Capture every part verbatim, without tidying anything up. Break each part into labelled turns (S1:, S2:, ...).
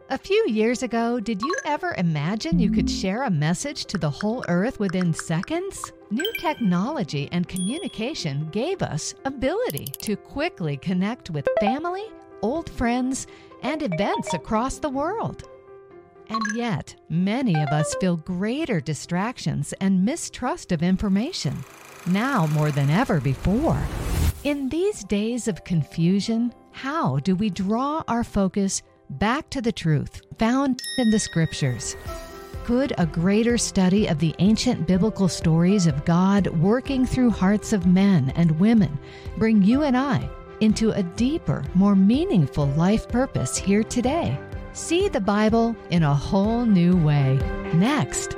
S1: A few years ago, did you ever imagine you could share a message to the whole earth within seconds? New technology and communication gave us ability to quickly connect with family, old friends, and events across the world. And yet, many of us feel greater distractions and mistrust of information, now more than ever before. In these days of confusion, how do we draw our focus back to the truth found in the Scriptures? Could a greater study of the ancient biblical stories of God working through hearts of men and women bring you and I into a deeper, more meaningful life purpose here today? See the Bible in a whole new way. Next.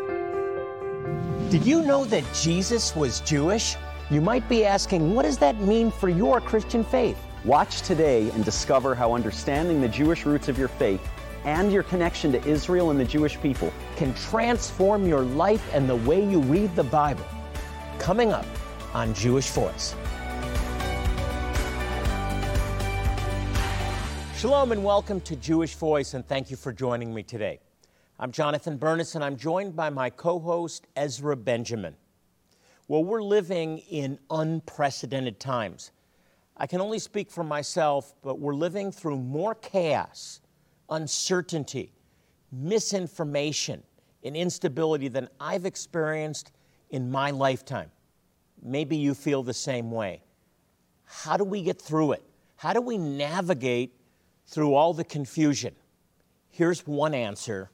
S2: Did you know that Jesus was Jewish? You might be asking, what does that mean for your Christian faith?
S3: Watch today and discover how understanding the Jewish roots of your faith and your connection to Israel and the Jewish people
S2: Can transform your life and the way you read the Bible. Coming up on Jewish Voice. Shalom and welcome to Jewish Voice, and thank you for joining me today. I'm Jonathan Bernis, and I'm joined by my co-host Ezra Benjamin. Well, we're living in unprecedented times. I can only speak for myself, but we're living through more chaos, uncertainty, misinformation, and instability than I've experienced in my lifetime. Maybe you feel the same way. How do we get through it? How do we navigate through all the confusion? Here's one answer: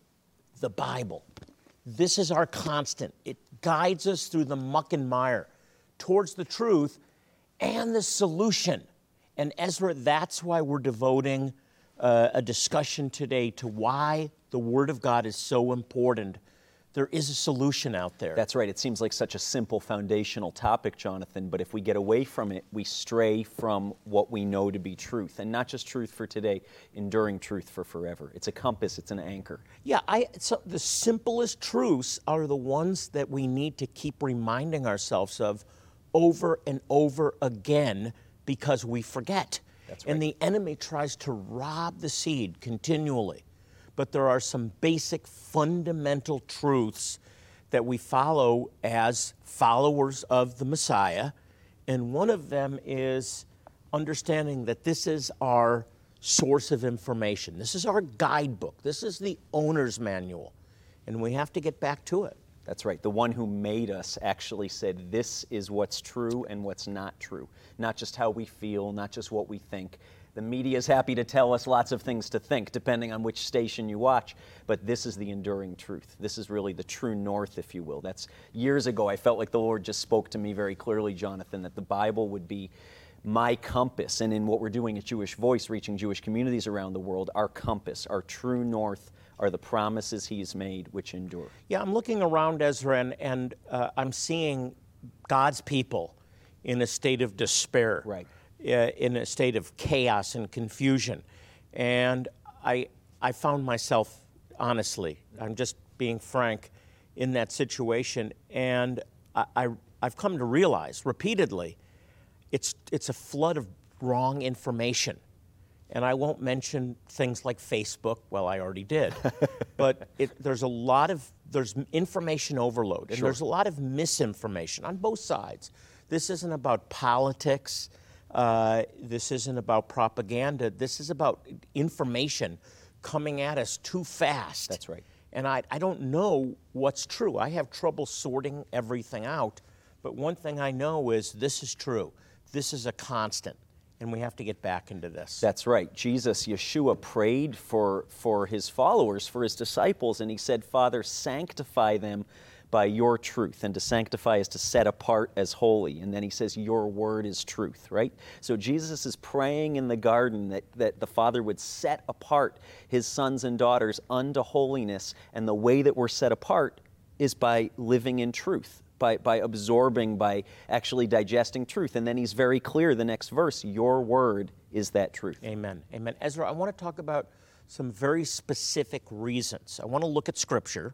S2: the Bible. This is our constant. It guides us through the muck and mire towards the truth and the solution. And Ezra, that's why we're devoting uh, a discussion today to why the Word of God is so important. There is a solution out there.
S3: That's right. It seems like such a simple foundational topic, Jonathan, but if we get away from it, we stray from what we know to be truth. And not just truth for today, enduring truth for forever. It's a compass, it's an anchor.
S2: Yeah, I, so the simplest truths are the ones that we need to keep reminding ourselves of over and over again because we forget.
S3: That's right.
S2: And the enemy tries to rob the seed continually. But there are some basic fundamental truths that we follow as followers of the Messiah. And one of them is understanding that this is our source of information. This is our guidebook. This is the owner's manual. And we have to get back to it.
S3: That's right. The one who made us actually said this is what's true and what's not true. Not just how we feel, not just what we think. The media is happy to tell us lots of things to think, depending on which station you watch, but this is the enduring truth. This is really the true north, if you will. That's years ago, I felt like the Lord just spoke to me very clearly, Jonathan, that the Bible would be my compass, and in what we're doing at Jewish Voice, reaching Jewish communities around the world, our compass, our true north are the promises He's made which endure.
S2: Yeah, I'm looking around, Ezra, and, and uh, I'm seeing God's people in a state of despair.
S3: Right.
S2: Uh, in a state of chaos and confusion. And I I found myself, honestly, I'm just being frank, in that situation. And I, I, I've come to realize repeatedly, it's it's a flood of wrong information. And I won't mention things like Facebook, well, I already did. But it, there's a lot of, there's information overload. And
S3: Sure.
S2: there's a lot of misinformation on both sides. This isn't about politics. Uh, this isn't about propaganda. This is about information coming at us too fast.
S3: That's right.
S2: And I, I don't know what's true. I have trouble sorting everything out. But one thing I know is this is true. This is a constant. And we have to get back into this.
S3: That's right. Jesus, Yeshua, prayed for, for His followers, for His disciples, and He said, Father, sanctify them by your truth. And to sanctify is to set apart as holy. And then He says, your word is truth, right? So Jesus is praying in the garden that, that the Father would set apart His sons and daughters unto holiness. And the way that we're set apart is by living in truth, by, by absorbing, by actually digesting truth. And then He's very clear, the next verse, your word is that truth.
S2: Amen. Amen. Ezra, I want to talk about some very specific reasons. I want to look at Scripture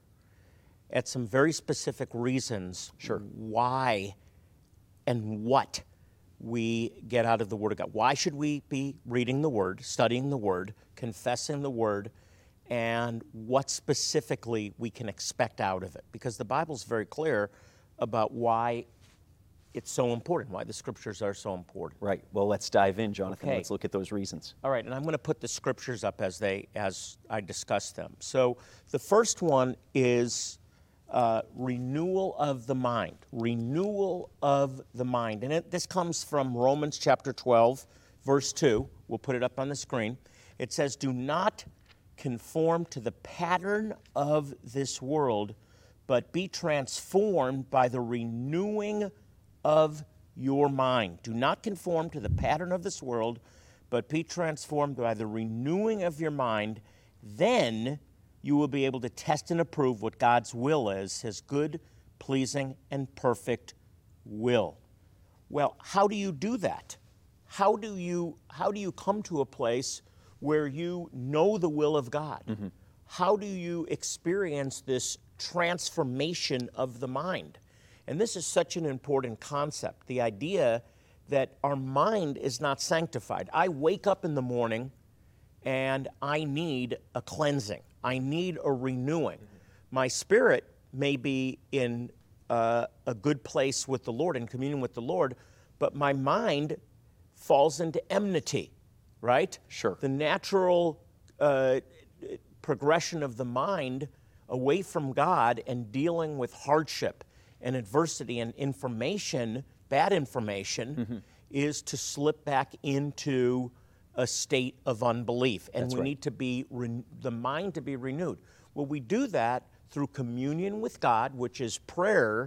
S2: at some very specific reasons
S3: Sure.
S2: why and what we get out of the Word of God. Why should we be reading the Word, studying the Word, confessing the Word, and what specifically we can expect out of it? Because the Bible's very clear about why it's so important, why the Scriptures are so important.
S3: Right. Well, let's dive in, Jonathan.
S2: Okay.
S3: Let's look at those reasons.
S2: All right, and I'm going to put the Scriptures up as they as I discuss them. So the first one is uh, renewal of the mind. Renewal of the mind. And it, this comes from Romans chapter twelve, verse two. We'll put it up on the screen. It says, "Do not conform to the pattern of this world, but be transformed by the renewing of your mind." Do not conform to the pattern of this world, but be transformed by the renewing of your mind. Then you will be able to test and approve what God's will is, His good, pleasing, and perfect will. Well, how do you do that? How do you, how do you come to a place where you know the will of God? Mm-hmm. How do you experience this transformation of the mind? And this is such an important concept, the idea that our mind is not sanctified. I wake up in the morning and I need a cleansing. I need a renewing. Mm-hmm. My spirit may be in uh, a good place with the Lord, in communion with the Lord, but my mind falls into enmity, right?
S3: Sure.
S2: The natural uh, progression of the mind away from God and dealing with hardship and adversity and information, bad information, mm-hmm. is to slip back into a state of unbelief. And
S3: That's
S2: we
S3: right.
S2: need to be, re- the mind to be renewed. Well, we do that through communion with God, which is prayer,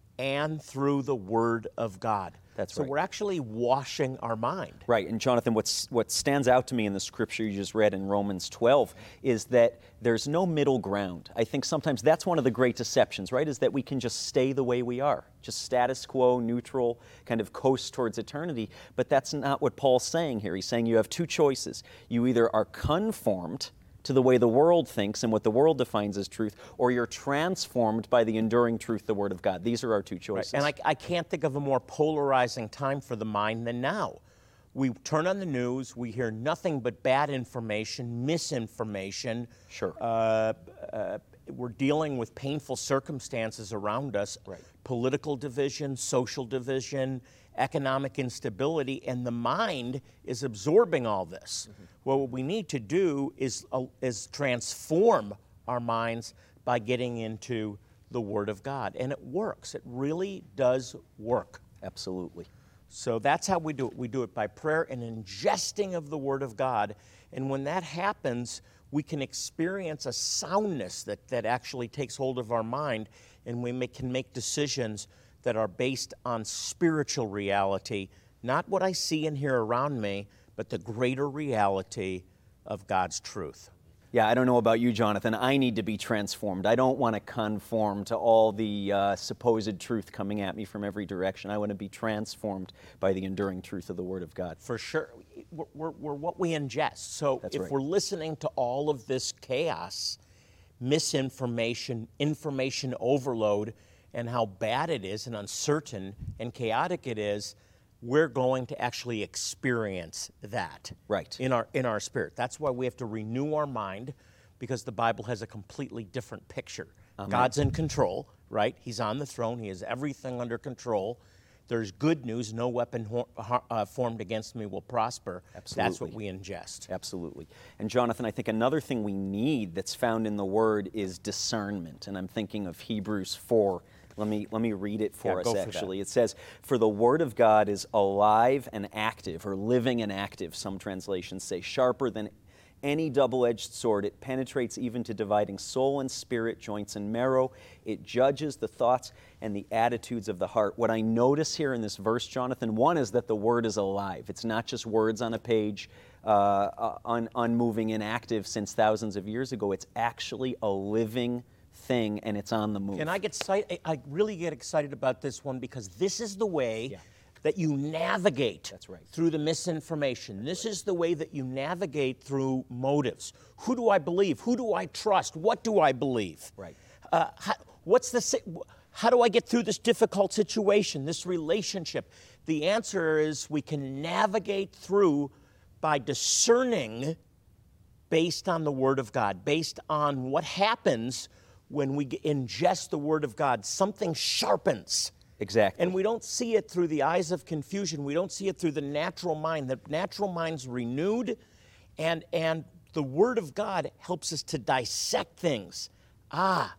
S2: and through the Word of God.
S3: That's
S2: so
S3: right.
S2: we're actually washing our mind.
S3: Right, and Jonathan, what's, what stands out to me in the scripture you just read in Romans twelve is that there's no middle ground. I think sometimes that's one of the great deceptions, right, is that we can just stay the way we are, just status quo, neutral, kind of coast towards eternity. But that's not what Paul's saying here. He's saying you have two choices. You either are conformed to the way the world thinks and what the world defines as truth, or you're transformed by the enduring truth, the Word of God. These are our two choices.
S2: Right. And I, I can't think of a more polarizing time for the mind than now. We turn on the news, we hear nothing but bad information, misinformation.
S3: Sure.
S2: Uh, uh, we're dealing with painful circumstances around us,
S3: Right.
S2: Political division, social division, economic instability, and the mind is absorbing all this. Mm-hmm. Well, what we need to do is, uh, is transform our minds by getting into the Word of God. And it works. It really does work.
S3: Absolutely.
S2: So that's how we do it. We do it by prayer and ingesting of the Word of God. And when that happens, we can experience a soundness that, that actually takes hold of our mind, and we make, can make decisions that are based on spiritual reality, not what I see and hear around me, but the greater reality of God's truth.
S3: Yeah, I don't know about you, Jonathan. I need to be transformed. I don't want to conform to all the uh, supposed truth coming at me from every direction. I want to be transformed by the enduring truth of the Word of God.
S2: For sure. We're, we're, we're what we ingest. So
S3: That's
S2: if
S3: right.
S2: we're listening to all of this chaos, misinformation, information overload, and how bad it is and uncertain and chaotic it is, we're going to actually experience that
S3: Right.
S2: in our in our spirit. That's why we have to renew our mind, because the Bible has a completely different picture.
S3: Amen.
S2: God's in control, right? He's on the throne. He has everything under control. There's good news. No weapon ho- uh, formed against me will prosper.
S3: Absolutely.
S2: That's what we ingest.
S3: Absolutely. And Jonathan, I think another thing we need that's found in the Word is discernment. And I'm thinking of Hebrews four. Let me, let me read it for
S2: Yeah,
S3: us,
S2: go for
S3: actually.
S2: that.
S3: It says, "For the Word of God is alive and active," or living and active, some translations say, "sharper than any double-edged sword. It penetrates even to dividing soul and spirit, joints and marrow. It judges the thoughts and the attitudes of the heart." What I notice here in this verse, Jonathan, one is that the Word is alive. It's not just words on a page, uh, un- unmoving, inactive since thousands of years ago. It's actually a living thing, and it's on the move.
S2: And I get excited, I really get excited about this one, because this is the way
S3: Yeah.
S2: that you navigate
S3: That's right.
S2: through the misinformation. This is the way that you navigate through motives. Who do I believe? Who do I trust? What do I believe?
S3: Right.
S2: Uh, how, what's the si- How do I get through this difficult situation, this relationship? The answer is we can navigate through by discerning based on the Word of God, based on what happens when we ingest the Word of God. Something sharpens.
S3: Exactly.
S2: And we don't see it through the eyes of confusion. We don't see it through the natural mind. The natural mind's renewed, and, and the Word of God helps us to dissect things. Ah,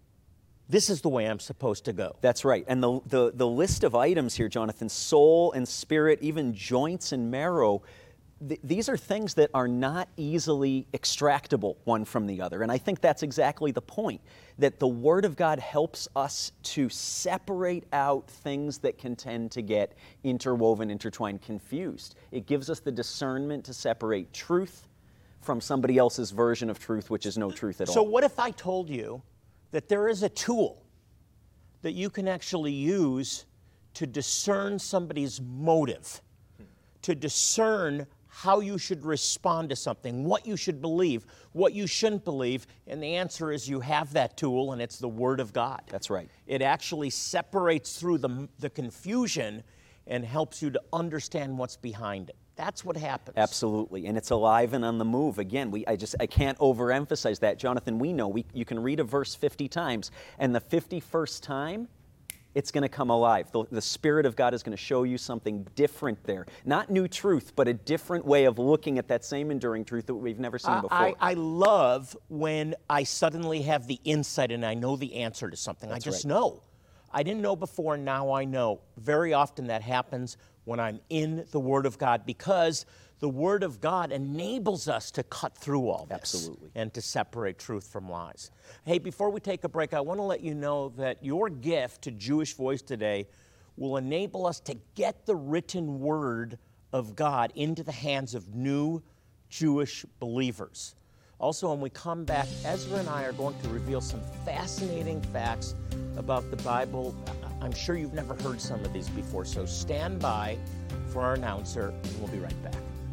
S2: this is the way I'm supposed to go.
S3: That's right. And the, the, the list of items here, Jonathan, soul and spirit, even joints and marrow, th- these are things that are not easily extractable one from the other. And I think that's exactly the point, that the Word of God helps us to separate out things that can tend to get interwoven, intertwined, confused. It gives us the discernment to separate truth from somebody else's version of truth, which is no truth at
S2: So
S3: all.
S2: what if I told you that there is a tool that you can actually use to discern somebody's motive, to discern how you should respond to something, what you should believe, what you shouldn't believe, and the answer is you have that tool, and it's the Word of God.
S3: That's right.
S2: It actually separates through the, the confusion and helps you to understand what's behind it. That's what happens.
S3: Absolutely, and it's alive and on the move. Again, we I just I can't overemphasize that, Jonathan. We know we you can read a verse fifty times, and the fifty-first time, it's going to come alive. The, the Spirit of God is going to show you something different there, not new truth, but a different way of looking at that same enduring truth that we've never seen before.
S2: I, I love when I suddenly have the insight and I know the answer to something.
S3: That's
S2: I just
S3: right.
S2: know. I didn't know before, now I know. Very often that happens when I'm in the Word of God, because the Word of God enables us to cut through all this.
S3: Absolutely.
S2: And to separate truth from lies. Hey, before we take a break, I want to let you know that your gift to Jewish Voice today will enable us to get the written Word of God into the hands of new Jewish believers. Also, when we come back, Ezra and I are going to reveal some fascinating facts about the Bible. I'm sure you've never heard some of these before, so stand by for our announcer, and we'll be right back.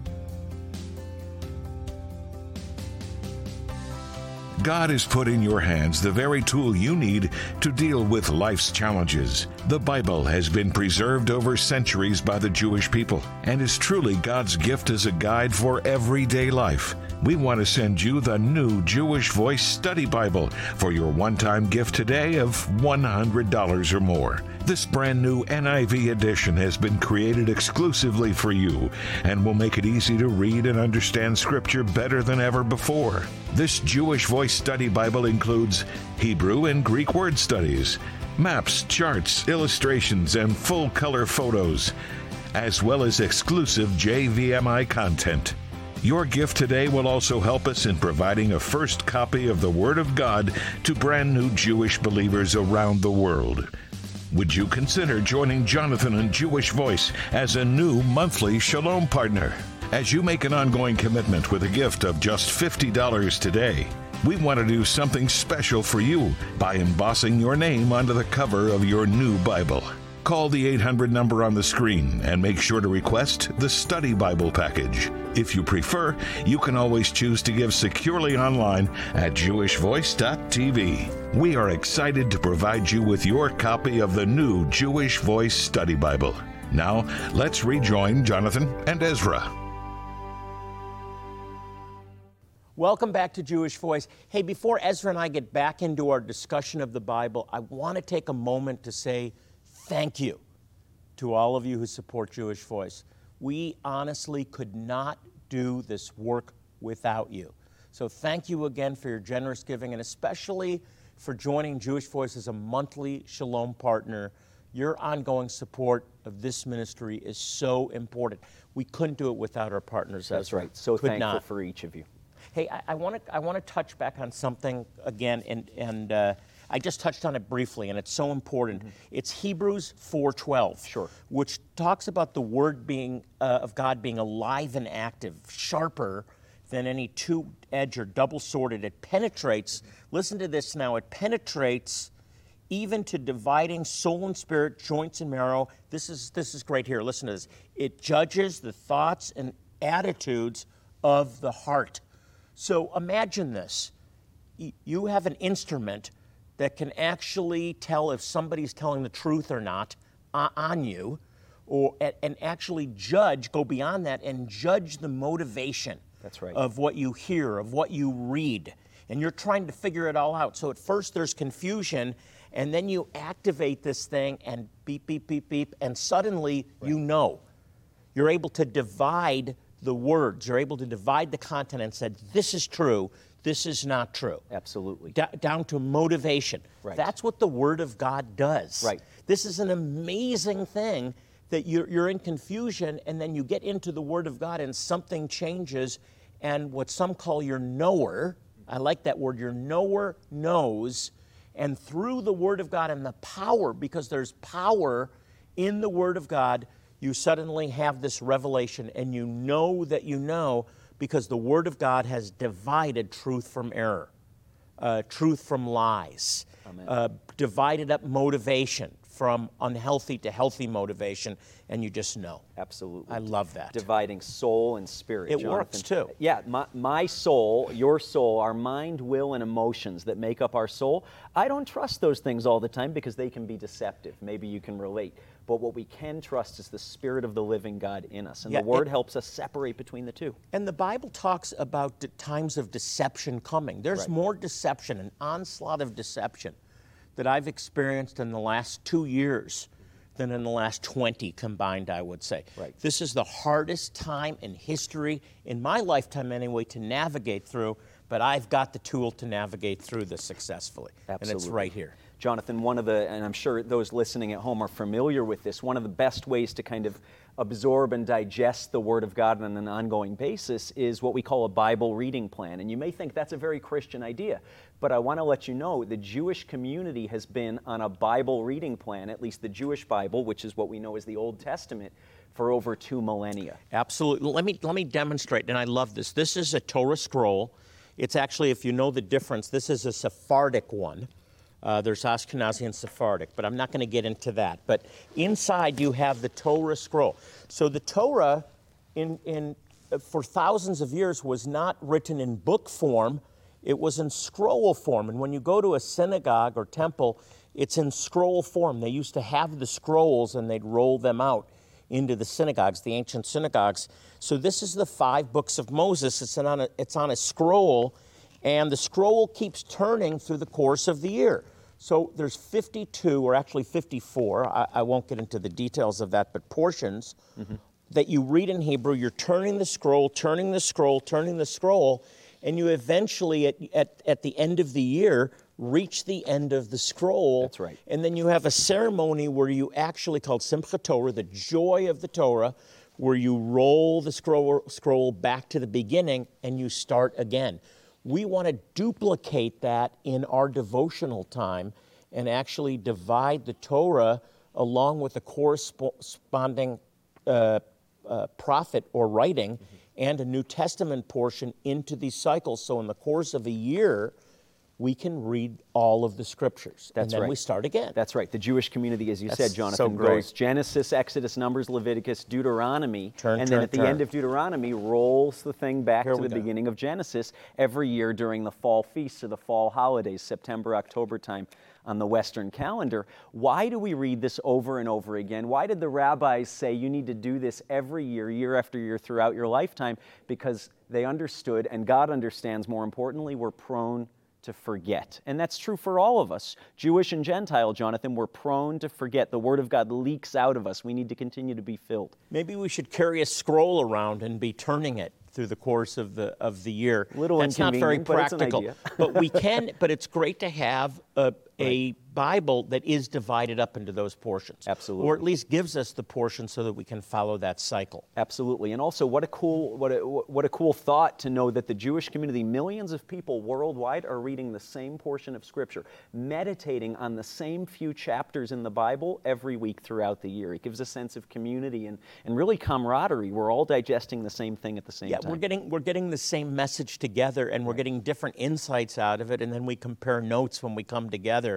S4: God has put in your hands the very tool you need to deal with life's challenges. The Bible has been preserved over centuries by the Jewish people and is truly God's gift as a guide for everyday life. We want to send you the new Jewish Voice Study Bible for your one-time gift today of one hundred dollars or more. This brand new N I V edition has been created exclusively for you and will make it easy to read and understand Scripture better than ever before. This Jewish Voice Study Bible includes Hebrew and Greek word studies, maps, charts, illustrations, and full-color photos, as well as exclusive J V M I content. Your gift today will also help us in providing a first copy of the Word of God to brand new Jewish believers around the world. Would you consider joining Jonathan and Jewish Voice as a new monthly Shalom partner? As you make an ongoing commitment with a gift of just fifty dollars today, we want to do something special for you by embossing your name onto the cover of your new Bible. Call the eight hundred number on the screen and make sure to request the Study Bible package. If you prefer, you can always choose to give securely online at jewish voice dot t v. We are excited to provide you with your copy of the new Jewish Voice Study Bible. Now, let's rejoin Jonathan and Ezra.
S2: Welcome back to Jewish Voice. Hey, before Ezra and I get back into our discussion of the Bible, I want to take a moment to say thank you to all of you who support Jewish Voice. We honestly could not do this work without you. So thank you again for your generous giving, and especially for joining Jewish Voice as a monthly Shalom partner. Your ongoing support of this ministry is so important. We couldn't do it without our partners.
S3: That's
S2: Ezra.
S3: right. So
S2: Could
S3: thankful
S2: not.
S3: for each of you.
S2: Hey, I want to I want to touch back on something again, and and uh, I just touched on it briefly, and it's so important. Mm-hmm. It's Hebrews four twelve,
S3: sure,
S2: which talks about the Word being uh, of God being alive and active, sharper than any two-edged or double-sworded. It penetrates. Mm-hmm. Listen to this now. It penetrates even to dividing soul and spirit, joints and marrow. This is this is great here. Listen to this. It judges the thoughts and attitudes of the heart. So imagine this. You have an instrument that can actually tell if somebody's telling the truth or not uh, on you, or and actually judge, go beyond that and judge the motivation
S3: That's right.
S2: of what you hear, of what you read. And you're trying to figure it all out. So at first there's confusion, and then you activate this thing and beep, beep, beep, beep, and suddenly right. you know. You're able to divide the words. You're able to divide the content and said, this is true, this is not true.
S3: Absolutely.
S2: D- down to motivation.
S3: Right.
S2: That's what the Word of God does.
S3: Right.
S2: This is an amazing thing that you're, you're in confusion, and then you get into the Word of God and something changes, and what some call your knower, I like that word, your knower knows, and through the Word of God and the power, because there's power in the Word of God, you suddenly have this revelation, and you know that you know because the Word of God has divided truth from error, uh, truth from lies, uh, divided up motivation from unhealthy to healthy motivation, and you just know.
S3: Absolutely.
S2: I love that.
S3: Dividing soul and spirit,
S2: It
S3: Jonathan.
S2: works, too.
S3: Yeah, my, my soul, your soul, our mind, will, and emotions that make up our soul, I don't trust those things all the time because they can be deceptive. Maybe you can relate. But what we can trust is the Spirit of the living God in us, and
S2: Yeah,
S3: the Word
S2: it-
S3: helps us separate between the two.
S2: And the Bible talks about the times of deception coming. There's
S3: Right.
S2: more deception, an onslaught of deception that I've experienced in the last two years than in the last twenty combined, I would say.
S3: Right.
S2: This is the hardest time in history, in my lifetime anyway, to navigate through, but I've got the tool to navigate through this successfully. And it's
S3: Absolutely.
S2: right here.
S3: Jonathan, one of the, and I'm sure those listening at home are familiar with this, one of the best ways to kind of absorb and digest the Word of God on an ongoing basis is what we call a Bible reading plan. And you may think that's a very Christian idea, but I want to let you know the Jewish community has been on a Bible reading plan, at least the Jewish Bible, which is what we know as the Old Testament, for over two millennia.
S2: Absolutely. Let me let me demonstrate, and I love this. This is a Torah scroll. It's actually, if you know the difference, this is a Sephardic one. Uh, there's Ashkenazi and Sephardic, but I'm not going to get into that. But inside you have the Torah scroll. So the Torah, in in uh, for thousands of years, was not written in book form. It was in scroll form. And when you go to a synagogue or temple, it's in scroll form. They used to have the scrolls, and they'd roll them out into the synagogues, the ancient synagogues. So this is the five books of Moses. It's on a, it's on a scroll, and the scroll keeps turning through the course of the year. So there's fifty-two, or actually fifty-four, I, I won't get into the details of that, but portions mm-hmm. that you read in Hebrew. You're turning the scroll, turning the scroll, turning the scroll, and you eventually, at, at, at the end of the year, reach the end of the scroll.
S3: That's right.
S2: And then you have a ceremony where you actually, called Simchat Torah, the joy of the Torah, where you roll the scroll, scroll back to the beginning and you start again. We want to duplicate that in our devotional time and actually divide the Torah along with the corresponding uh, uh, prophet or writing mm-hmm. and a New Testament portion into these cycles. So in the course of a year, we can read all of the scriptures.
S3: That's
S2: and then
S3: right.
S2: we start again.
S3: That's right. The Jewish community, as you
S2: That's
S3: said,
S2: so
S3: Jonathan,
S2: great.
S3: goes Genesis, Exodus, Numbers, Leviticus, Deuteronomy,
S2: Turn,
S3: and
S2: turn,
S3: then at the
S2: turn.
S3: end of Deuteronomy rolls the thing back
S2: Here
S3: to
S2: we
S3: the
S2: go.
S3: beginning of Genesis every year during the fall feasts or the fall holidays, September, October time on the Western calendar. Why do we read this over and over again? Why did the rabbis say you need to do this every year, year after year, throughout your lifetime? Because they understood, and God understands, more importantly, we're prone to forget. And that's true for all of us. Jewish and Gentile, Jonathan, we're prone to forget. The Word of God leaks out of us. We need to continue to be filled.
S2: Maybe we should carry a scroll around and be turning it through the course of the of the year.
S3: Little
S2: That's not very
S3: inconvenient, but it's an
S2: practical.
S3: idea.
S2: But we can. But it's great to have a, a Bible that is divided up into those portions.
S3: Absolutely.
S2: Or at least gives us the portion so that we can follow that cycle.
S3: Absolutely. And also, what a cool what a, what a cool thought to know that the Jewish community, millions of people worldwide, are reading the same portion of Scripture, meditating on the same few chapters in the Bible every week throughout the year. It gives a sense of community and, and really camaraderie. We're all digesting the same thing at the same
S2: Yeah,
S3: time.
S2: we're getting we're getting the same message together, and we're getting different insights out of it, and then we compare notes when we come together.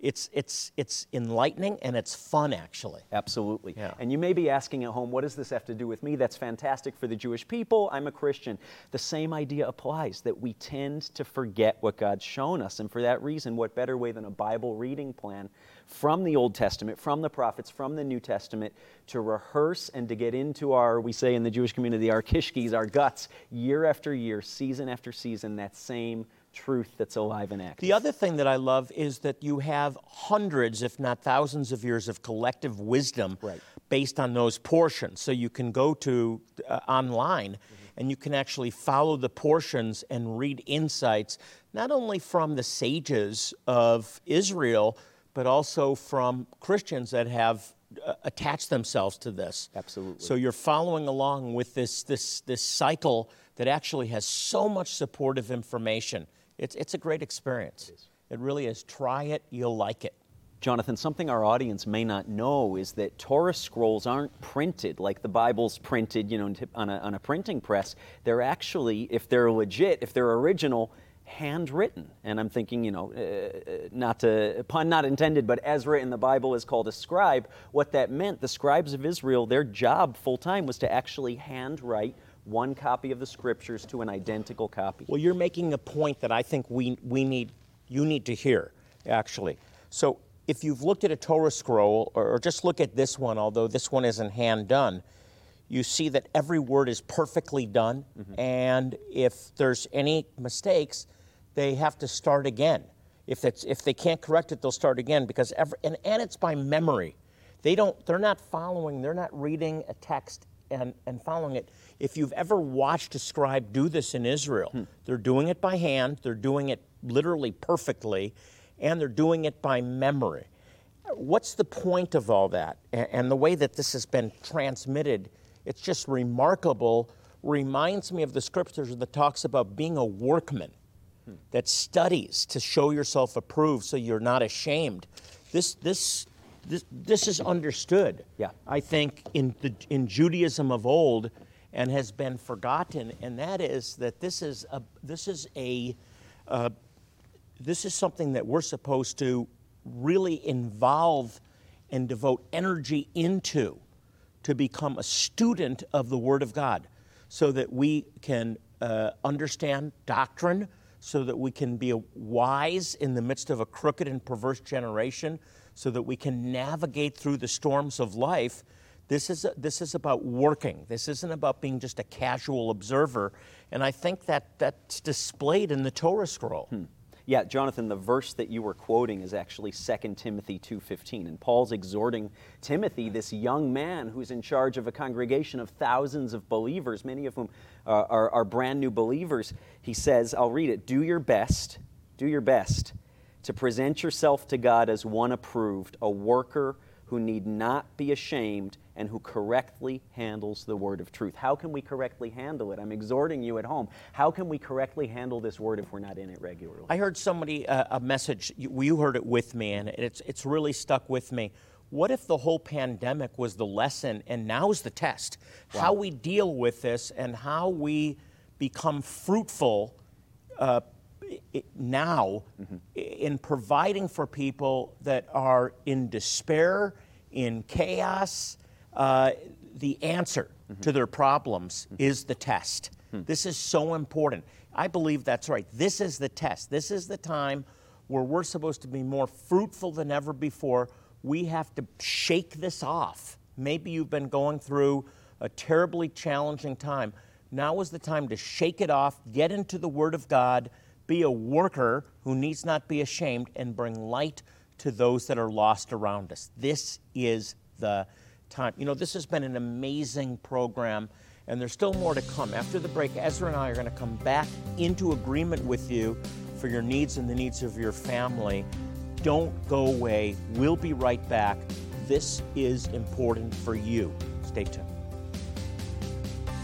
S2: it's it's it's enlightening and it's fun, actually.
S3: Absolutely.
S2: Yeah.
S3: And you may be asking at home, what does this have to do with me? That's fantastic for the Jewish people. I'm a Christian. The same idea applies, that we tend to forget what God's shown us. And for that reason, what better way than a Bible reading plan from the Old Testament, from the prophets, from the New Testament, to rehearse and to get into our, we say in the Jewish community, our kishkis, our guts, year after year, season after season, that same truth that's alive and active.
S2: The other thing that I love is that you have hundreds, if not thousands of years of collective wisdom
S3: Right.
S2: based on those portions. So you can go to uh, online mm-hmm. and you can actually follow the portions and read insights, not only from the sages of Israel, but also from Christians that have uh, attached themselves to this.
S3: Absolutely.
S2: So you're following along with this this this cycle that actually has so much supportive information. It's it's a great experience. It is. It really is. Try it, you'll like it.
S3: Jonathan, something our audience may not know is that Torah scrolls aren't printed like the Bible's printed, you know, on a, on a printing press. They're actually, if they're legit, if they're original, handwritten. And I'm thinking, you know, uh, not to, pun not intended, but Ezra in the Bible is called a scribe. What that meant, the scribes of Israel, their job full-time was to actually handwrite one copy of the scriptures to an identical copy.
S2: Well, you're making a point that I think we we need, you need to hear, actually. So if you've looked at a Torah scroll, or, or just look at this one, although this one isn't hand done, you see that every word is perfectly done, mm-hmm. and if there's any mistakes, they have to start again. If it's if they can't correct it, they'll start again, because every, and, and it's by memory. They don't, they're not following, they're not reading a text and, and following it. If you've ever watched a scribe do this in Israel, hmm. they're doing it by hand, they're doing it literally perfectly, and they're doing it by memory. What's the point of all that? And, and the way that this has been transmitted, it's just remarkable, reminds me of the scriptures that talks about being a workman hmm. that studies to show yourself approved so you're not ashamed. This this this this is understood,
S3: yeah.
S2: I think, in the in Judaism of old, and has been forgotten, and that is that this is a this is a uh, this is something that we're supposed to really involve and devote energy into, to become a student of the Word of God, so that we can uh, understand doctrine, so that we can be wise in the midst of a crooked and perverse generation, so that we can navigate through the storms of life. This is, a, this is about working. This isn't about being just a casual observer. And I think that that's displayed in the Torah scroll.
S3: Hmm. Yeah, Jonathan, the verse that you were quoting is actually Second Timothy two fifteen. And Paul's exhorting Timothy, this young man who's in charge of a congregation of thousands of believers, many of whom uh, are, are brand new believers. He says, I'll read it, do your best, do your best to present yourself to God as one approved, a worker who need not be ashamed and who correctly handles the word of truth. How can we correctly handle it? I'm exhorting you at home. How can we correctly handle this word if we're not in it regularly?
S2: I heard somebody, uh, a message, you, you heard it with me, and it's it's really stuck with me. What if the whole pandemic was the lesson, and now's the test? Wow. How we deal with this and how we become fruitful uh, it, now mm-hmm. in providing for people that are in despair, in chaos. Uh, the answer mm-hmm. to their problems mm-hmm. is the test. Mm-hmm. This is so important. I believe that's right. This is the test. This is the time where we're supposed to be more fruitful than ever before. We have to shake this off. Maybe you've been going through a terribly challenging time. Now is the time to shake it off, get into the Word of God, be a worker who needs not be ashamed, and bring light to those that are lost around us. This is the time. You know, this has been an amazing program, and there's still more to come. After the break, Ezra and I are going to come back into agreement with you for your needs and the needs of your family. Don't go away. We'll be right back. This is important for you. Stay tuned.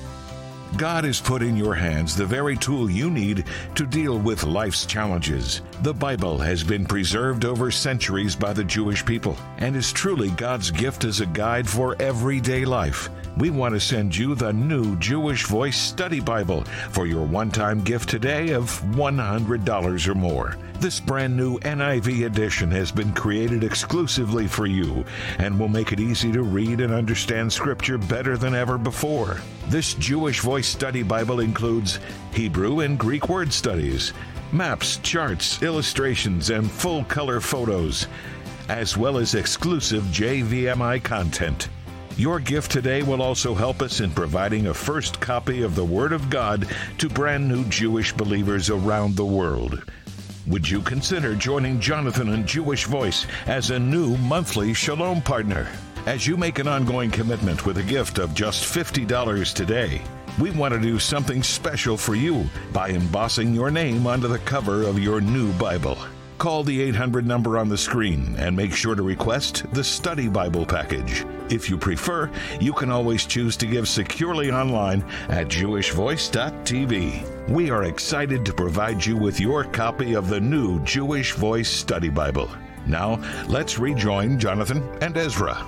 S4: God has put in your hands the very tool you need to deal with life's challenges. The Bible has been preserved over centuries by the Jewish people and is truly God's gift as a guide for everyday life. We want to send you the new Jewish Voice Study Bible for your one-time gift today of one hundred dollars or more. This brand new N I V edition has been created exclusively for you and will make it easy to read and understand Scripture better than ever before. This Jewish Voice Study Bible includes Hebrew and Greek word studies, maps, charts, illustrations, and full-color photos, as well as exclusive J V M I content. Your gift today will also help us in providing a first copy of the Word of God to brand new Jewish believers around the world. Would you consider joining Jonathan and Jewish Voice as a new monthly Shalom partner? As you make an ongoing commitment with a gift of just fifty dollars today, we want to do something special for you by embossing your name onto the cover of your new Bible. Call the eight hundred number on the screen and make sure to request the Study Bible package. If you prefer, you can always choose to give securely online at jewish voice dot t v. We are excited to provide you with your copy of the new Jewish Voice Study Bible. Now, let's rejoin Jonathan and Ezra.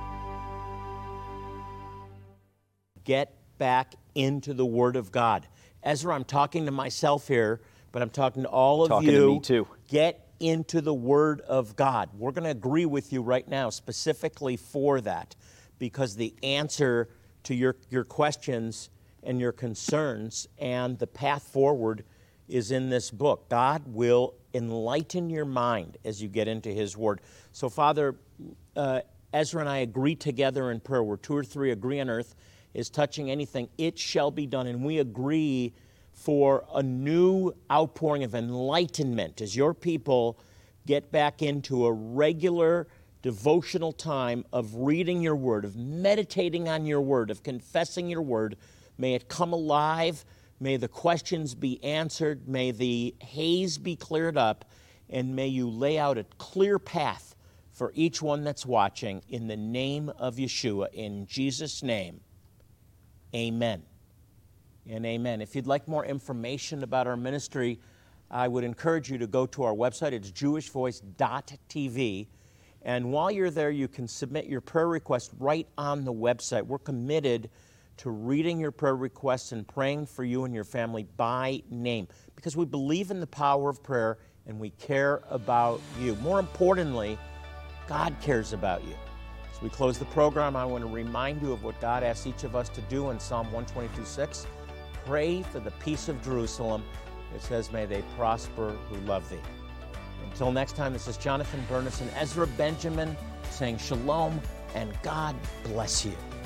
S2: Get back into the Word of God. Ezra, I'm talking to myself here, but I'm talking to all of
S3: Talking
S2: you.
S3: to me too.
S2: Get into the Word of God. We're going to agree with you right now specifically for that, because the answer to your, your questions and your concerns and the path forward is in this book. God will enlighten your mind as you get into His Word. So, Father, uh, Ezra and I agree together in prayer. Where two or three agree on earth is touching anything, it shall be done. And we agree for a new outpouring of enlightenment as your people get back into a regular devotional time of reading your Word, of meditating on your Word, of confessing your Word. May it come alive. May the questions be answered. May the haze be cleared up. And may you lay out a clear path for each one that's watching in the name of Yeshua. In Jesus' name, amen. And amen. If you'd like more information about our ministry, I would encourage you to go to our website. It's jewish voice dot t v. And while you're there, you can submit your prayer request right on the website. We're committed to reading your prayer requests and praying for you and your family by name, because we believe in the power of prayer and we care about you. More importantly, God cares about you. As we close the program, I want to remind you of what God asks each of us to do in Psalm one twenty-two six. Pray for the peace of Jerusalem. It says, may they prosper who love thee. Until next time, this is Jonathan Bernis and Ezra Benjamin saying shalom and God bless you.